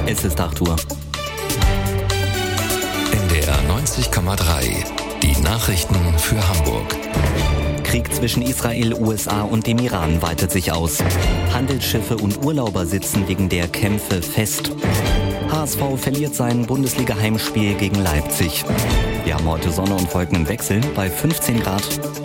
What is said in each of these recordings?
Es ist 8 Uhr. NDR 90,3. Die Nachrichten für Hamburg. Krieg zwischen Israel, USA und dem Iran weitet sich aus. Handelsschiffe und Urlauber sitzen wegen der Kämpfe fest. HSV verliert sein Bundesliga-Heimspiel gegen Leipzig. Wir haben heute Sonne und Wolken im Wechsel bei 15 Grad.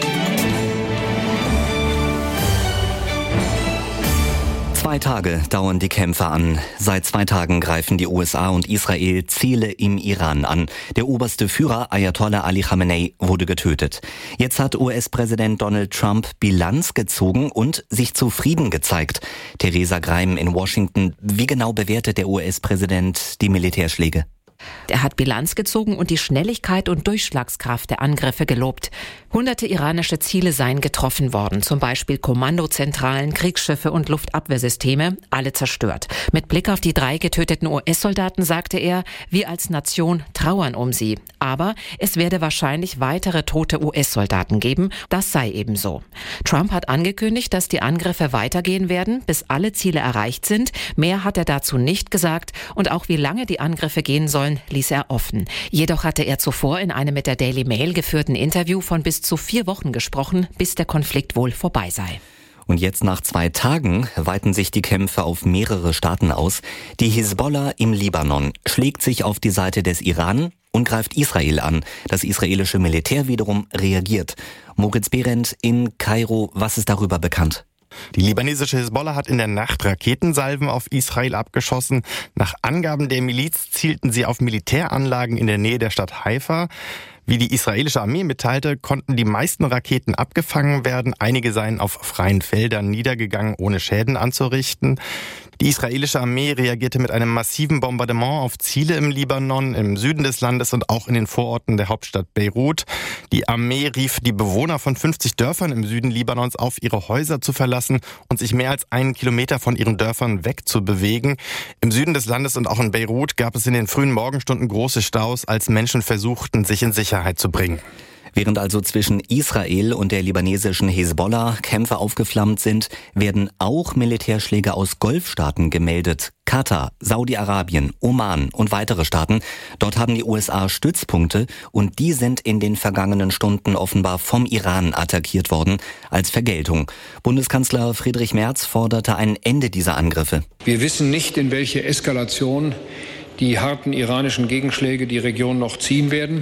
Zwei Tage dauern die Kämpfe an. Seit 2 Tagen greifen die USA und Israel Ziele im Iran an. Der oberste Führer Ayatollah Ali Khamenei wurde getötet. Jetzt hat US-Präsident Donald Trump Bilanz gezogen und sich zufrieden gezeigt. Theresa Greim in Washington. Wie genau bewertet der US-Präsident die Militärschläge? Er hat Bilanz gezogen und die Schnelligkeit und Durchschlagskraft der Angriffe gelobt. Hunderte iranische Ziele seien getroffen worden, zum Beispiel Kommandozentralen, Kriegsschiffe und Luftabwehrsysteme, alle zerstört. Mit Blick auf die 3 getöteten US-Soldaten sagte er, wir als Nation trauern um sie. Aber es werde wahrscheinlich weitere tote US-Soldaten geben, das sei eben so. Trump hat angekündigt, dass die Angriffe weitergehen werden, bis alle Ziele erreicht sind. Mehr hat er dazu nicht gesagt und auch wie lange die Angriffe gehen sollen, ließ er offen. Jedoch hatte er zuvor in einem mit der Daily Mail geführten Interview von bis zu 4 Wochen gesprochen, bis der Konflikt wohl vorbei sei. Und jetzt nach 2 Tagen weiten sich die Kämpfe auf mehrere Staaten aus. Die Hisbollah im Libanon schlägt sich auf die Seite des Iran und greift Israel an. Das israelische Militär wiederum reagiert. Moritz Behrendt in Kairo, was ist darüber bekannt? Die libanesische Hisbollah hat in der Nacht Raketensalven auf Israel abgeschossen. Nach Angaben der Miliz zielten sie auf Militäranlagen in der Nähe der Stadt Haifa. Wie die israelische Armee mitteilte, konnten die meisten Raketen abgefangen werden. Einige seien auf freien Feldern niedergegangen, ohne Schäden anzurichten. Die israelische Armee reagierte mit einem massiven Bombardement auf Ziele im Libanon, im Süden des Landes und auch in den Vororten der Hauptstadt Beirut. Die Armee rief die Bewohner von 50 Dörfern im Süden Libanons auf, ihre Häuser zu verlassen und sich mehr als 1 Kilometer von ihren Dörfern wegzubewegen. Im Süden des Landes und auch in Beirut gab es in den frühen Morgenstunden große Staus, als Menschen versuchten, sich in Sicherheit zu bringen. Während also zwischen Israel und der libanesischen Hisbollah Kämpfe aufgeflammt sind, werden auch Militärschläge aus Golfstaaten gemeldet. Katar, Saudi-Arabien, Oman und weitere Staaten. Dort haben die USA Stützpunkte und die sind in den vergangenen Stunden offenbar vom Iran attackiert worden als Vergeltung. Bundeskanzler Friedrich Merz forderte ein Ende dieser Angriffe. Wir wissen nicht, in welche Eskalation die harten iranischen Gegenschläge die Region noch ziehen werden.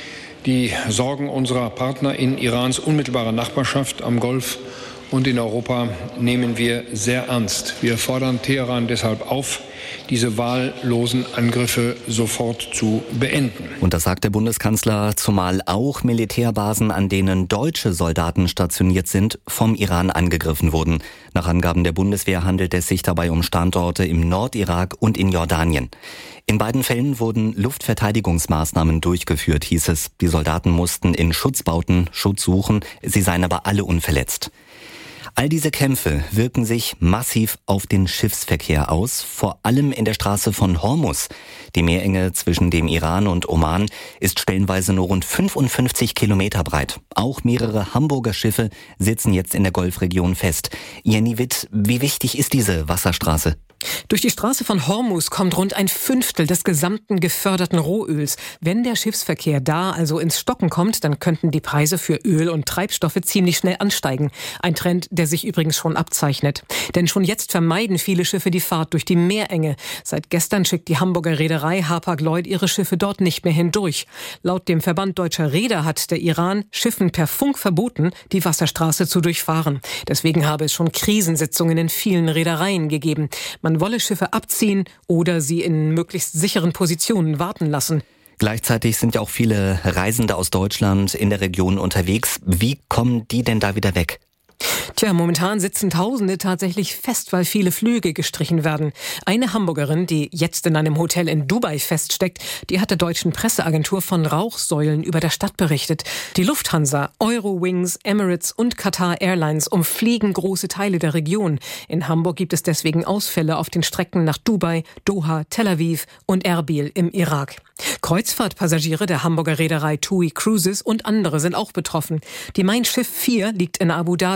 Die Sorgen unserer Partner in Irans unmittelbarer Nachbarschaft am Golf und in Europa nehmen wir sehr ernst. Wir fordern Teheran deshalb auf, diese wahllosen Angriffe sofort zu beenden. Und das sagt der Bundeskanzler, zumal auch Militärbasen, an denen deutsche Soldaten stationiert sind, vom Iran angegriffen wurden. Nach Angaben der Bundeswehr handelt es sich dabei um Standorte im Nordirak und in Jordanien. In beiden Fällen wurden Luftverteidigungsmaßnahmen durchgeführt, hieß es. Die Soldaten mussten in Schutzbauten Schutz suchen, sie seien aber alle unverletzt. All diese Kämpfe wirken sich massiv auf den Schiffsverkehr aus, vor allem in der Straße von Hormuz. Die Meerenge zwischen dem Iran und Oman ist stellenweise nur rund 55 Kilometer breit. Auch mehrere Hamburger Schiffe sitzen jetzt in der Golfregion fest. Jenny Witt, wie wichtig ist diese Wasserstraße? Durch die Straße von Hormuz kommt rund 1/5 des gesamten geförderten Rohöls. Wenn der Schiffsverkehr da also ins Stocken kommt, dann könnten die Preise für Öl und Treibstoffe ziemlich schnell ansteigen. Ein Trend, der sich übrigens schon abzeichnet. Denn schon jetzt vermeiden viele Schiffe die Fahrt durch die Meerenge. Seit gestern schickt die Hamburger Reederei Hapag-Lloyd ihre Schiffe dort nicht mehr hindurch. Laut dem Verband Deutscher Reeder hat der Iran Schiffen per Funk verboten, die Wasserstraße zu durchfahren. Deswegen habe es schon Krisensitzungen in vielen Reedereien gegeben. Man wolle Schiffe abziehen oder sie in möglichst sicheren Positionen warten lassen. Gleichzeitig sind ja auch viele Reisende aus Deutschland in der Region unterwegs. Wie kommen die denn da wieder weg? Tja, momentan sitzen Tausende tatsächlich fest, weil viele Flüge gestrichen werden. Eine Hamburgerin, die jetzt in einem Hotel in Dubai feststeckt, die hat der deutschen Presseagentur von Rauchsäulen über der Stadt berichtet. Die Lufthansa, Eurowings, Emirates und Qatar Airlines umfliegen große Teile der Region. In Hamburg gibt es deswegen Ausfälle auf den Strecken nach Dubai, Doha, Tel Aviv und Erbil im Irak. Kreuzfahrtpassagiere der Hamburger Reederei TUI Cruises und andere sind auch betroffen. Die Mein Schiff 4 liegt in Abu Dhabi. Die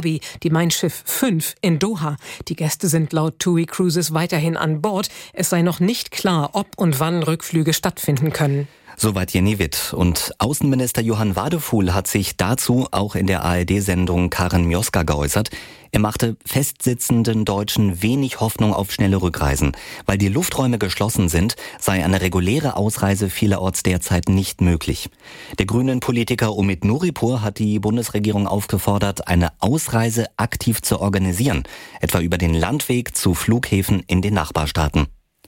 die Mein Schiff 5 in Doha. Die Gäste sind laut TUI Cruises weiterhin an Bord. Es sei noch nicht klar, ob und wann Rückflüge stattfinden können. Soweit Jenny Witt. Und Außenminister Johann Wadefuhl hat sich dazu auch in der ARD-Sendung Karen Mioska geäußert. Er machte festsitzenden Deutschen wenig Hoffnung auf schnelle Rückreisen. Weil die Lufträume geschlossen sind, sei eine reguläre Ausreise vielerorts derzeit nicht möglich. Der grünen Politiker Omid Nuripur hat die Bundesregierung aufgefordert, eine Ausreise aktiv zu organisieren, etwa über den Landweg zu Flughäfen in den Nachbarstaaten.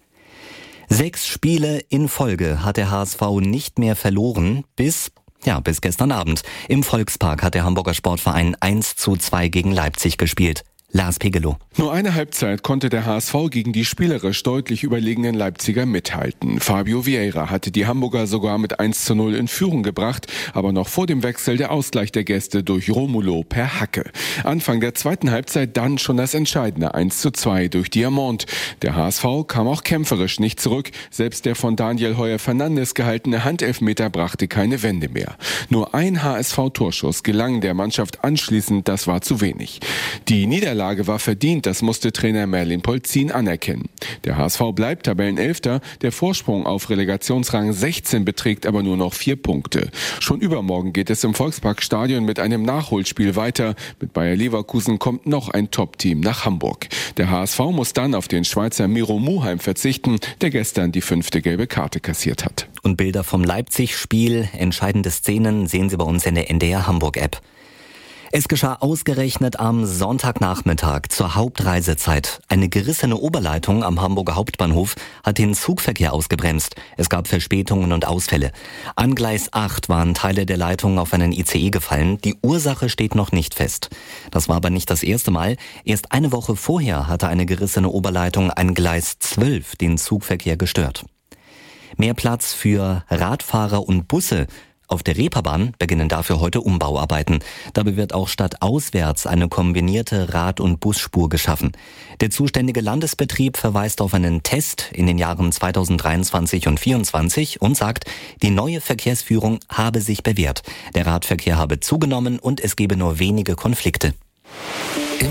6 Spiele in Folge hat der HSV nicht mehr verloren bis gestern Abend. Im Volkspark hat der Hamburger Sportverein 1:2 gegen Leipzig gespielt. Lars Pegelow. Nur eine Halbzeit konnte der HSV gegen die spielerisch deutlich überlegenen Leipziger mithalten. Fabio Vieira hatte die Hamburger sogar mit 1:0 in Führung gebracht, aber noch vor dem Wechsel der Ausgleich der Gäste durch Romulo per Hacke. Anfang der zweiten Halbzeit dann schon das entscheidende 1:2 durch Diamant. Der HSV kam auch kämpferisch nicht zurück. Selbst der von Daniel Heuer-Fernandes gehaltene Handelfmeter brachte keine Wende mehr. Nur ein HSV-Torschuss gelang der Mannschaft anschließend, das war zu wenig. Die Niederlage war verdient, das musste Trainer Merlin Polzin anerkennen. Der HSV bleibt Tabellenelfter, der Vorsprung auf Relegationsrang 16 beträgt aber nur noch 4 Punkte. Schon übermorgen geht es im Volksparkstadion mit einem Nachholspiel weiter. Mit Bayer Leverkusen kommt noch ein Top-Team nach Hamburg. Der HSV muss dann auf den Schweizer Miro Muheim verzichten, der gestern die 5. gelbe Karte kassiert hat. Und Bilder vom Leipzig-Spiel, entscheidende Szenen sehen Sie bei uns in der NDR Hamburg-App. Es geschah ausgerechnet am Sonntagnachmittag zur Hauptreisezeit. Eine gerissene Oberleitung am Hamburger Hauptbahnhof hat den Zugverkehr ausgebremst. Es gab Verspätungen und Ausfälle. An Gleis 8 waren Teile der Leitung auf einen ICE gefallen. Die Ursache steht noch nicht fest. Das war aber nicht das erste Mal. Erst eine Woche vorher hatte eine gerissene Oberleitung an Gleis 12 den Zugverkehr gestört. Mehr Platz für Radfahrer und Busse. Auf der Reeperbahn beginnen dafür heute Umbauarbeiten. Dabei wird auch stadtauswärts eine kombinierte Rad- und Busspur geschaffen. Der zuständige Landesbetrieb verweist auf einen Test in den Jahren 2023 und 2024 und sagt, die neue Verkehrsführung habe sich bewährt. Der Radverkehr habe zugenommen und es gebe nur wenige Konflikte.